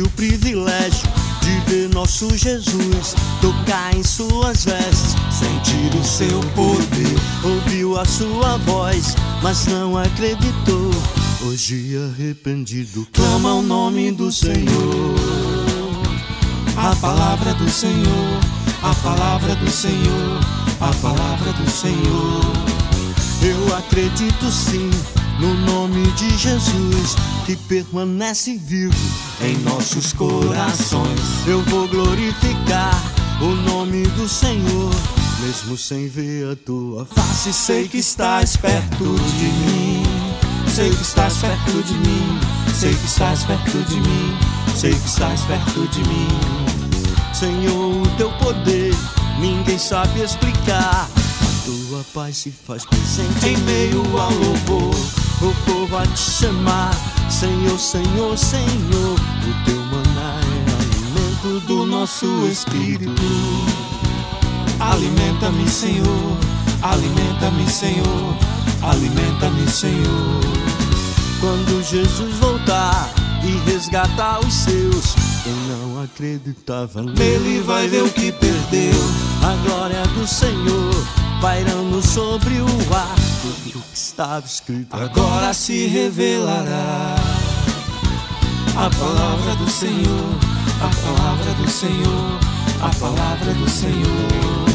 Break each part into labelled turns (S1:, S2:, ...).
S1: o privilégio de ver nosso Jesus tocar em suas vestes, sentir o seu poder, ouviu a sua voz, mas não acreditou. Hoje arrependido clama o nome do Senhor. A palavra do Senhor, a palavra do Senhor, a palavra do Senhor. Eu acredito sim no nome de Jesus, que permanece vivo em nossos corações. Eu vou glorificar o nome do Senhor, mesmo sem ver a tua face. Sei que estás perto de mim, sei que estás perto de mim, sei que estás perto de mim, sei que estás perto de mim. Senhor, o teu poder ninguém sabe explicar. A tua paz se faz presente em meio ao louvor. O povo a te chamar, Senhor, Senhor, Senhor. O teu maná é alimento do nosso espírito. Alimenta-me, Senhor, alimenta-me, Senhor, alimenta-me, Senhor. Quando Jesus voltar e resgatar os seus, quem não acreditava nele vai ver o que perdeu. A glória do Senhor pairando sobre o ar, tudo que estava escrito agora se revelará. A palavra do Senhor, a palavra do Senhor, a palavra do Senhor.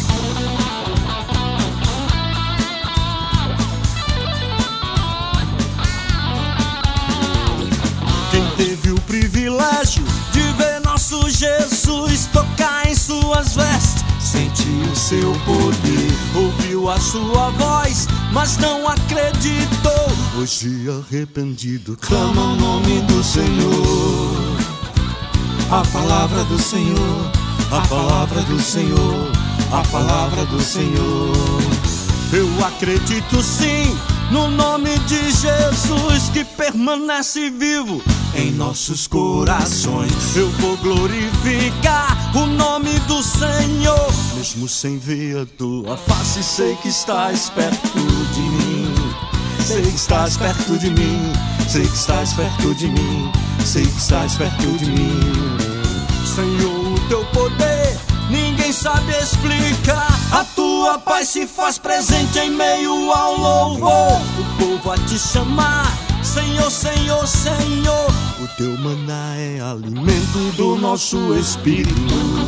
S1: Quem teve o privilégio de ver nosso Jesus tocar em suas vestes, sentiu o seu poder, ouviu a sua voz, mas não acreditou. Hoje arrependido clama o nome do Senhor. A palavra do Senhor, a palavra do Senhor, a palavra do Senhor. Eu acredito sim no nome de Jesus, que permanece vivo em nossos corações. Eu vou glorificar o nome do Senhor, mesmo sem ver a tua face. Sei que estás perto de mim, sei que estás perto de mim, sei que estás perto de mim, sei que estás perto de mim. Senhor, o teu poder ninguém sabe explicar. A tua paz se faz presente em meio ao louvor. O povo a te chamar, Senhor, Senhor, Senhor. O teu maná é alimento do nosso espírito.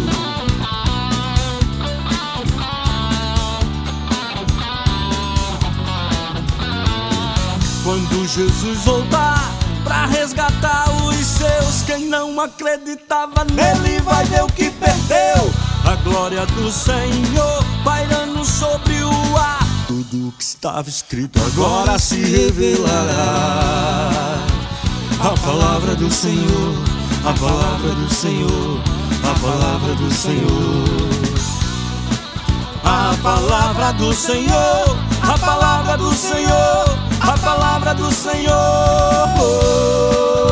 S1: Quando Jesus voltar pra resgatar os seus, quem não acreditava nele vai ver o que perdeu. A glória do Senhor pairando sobre o ar, tudo que estava escrito agora se revelará. A palavra do Senhor, a palavra do Senhor, a palavra do Senhor. A palavra do Senhor, a palavra do Senhor, a palavra do Senhor.